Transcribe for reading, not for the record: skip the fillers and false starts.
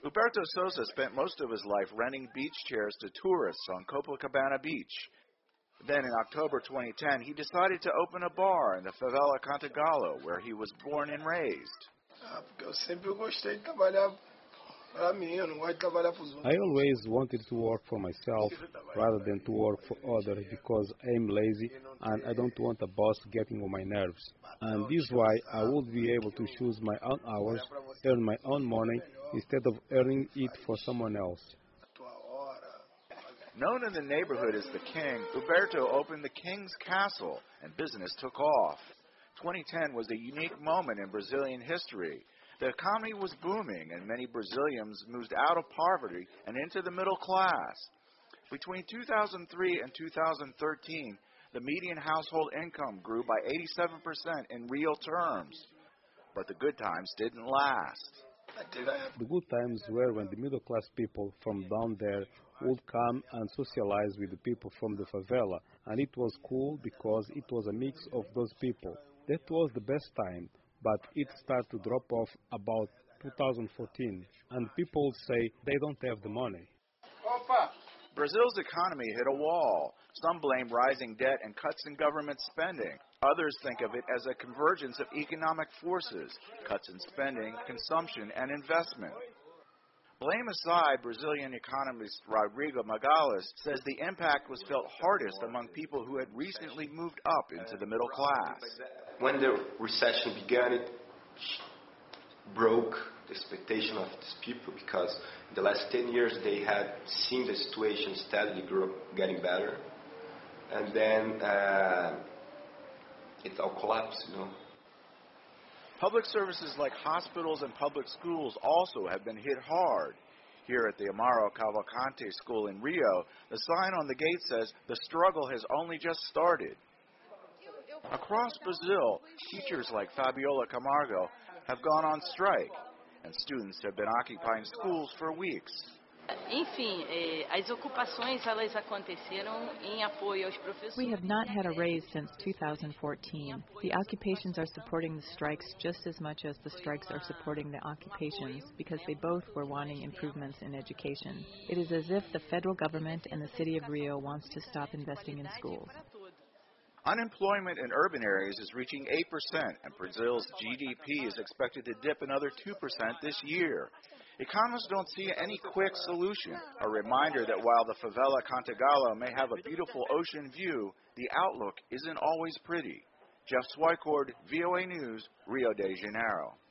Huberto Souza spent most of his life renting beach chairs to tourists on Copacabana Beach. Then in October 2010, he decided to open a bar in the favela Cantagalo, where he was born and raised. I always wanted to work for myself rather than to work for others because I'm lazy and I don't want a boss getting on my nerves. And this is why I would be able to choose my own hours, earn my own money, instead of earning it for someone else. Known in the neighborhood as the King, Huberto opened the King's Castle, and business took off. 2010 was a unique moment in Brazilian history. The economy was booming, and many Brazilians moved out of poverty and into the middle class. Between 2003 and 2013, the median household income grew by 87% in real terms. But the good times didn't last. The good times were when the middle-class people from down there would come and socialize with the people from the favela, and it was cool because it was a mix of those people. That was the best time, but it started to drop off about 2014, and people say they don't have the money. Brazil's economy hit a wall. Some blame rising debt and cuts in government spending. Others think of it as a convergence of economic forces, cuts in spending, consumption, and investment. Blame aside, Brazilian economist Rodrigo Magalhães says the impact was felt hardest among people who had recently moved up into the middle class. When the recession began, it broke the expectation of these people because in the last 10 years they had seen the situation steadily getting better, and then it all collapsed, Public services like hospitals and public schools also have been hit hard. Here at the Amaro Cavalcante School in Rio, the sign on the gate says the struggle has only just started. Across Brazil, teachers like Fabiola Camargo have gone on strike, and students have been occupying schools for weeks. Enfim, as ocupações elas aconteceram em apoio aos professores. We have not had a raise since 2014. The occupations are supporting the strikes just as much as the strikes are supporting the occupations because they both were wanting improvements in education. It is as if the federal government and the city of Rio wants to stop investing in schools. Unemployment in urban areas is reaching 8%, and Brazil's GDP is expected to dip another 2% this year. Economists don't see any quick solution, a reminder that while the favela Cantagalo may have a beautiful ocean view, the outlook isn't always pretty. Jeff Swicord, VOA News, Rio de Janeiro.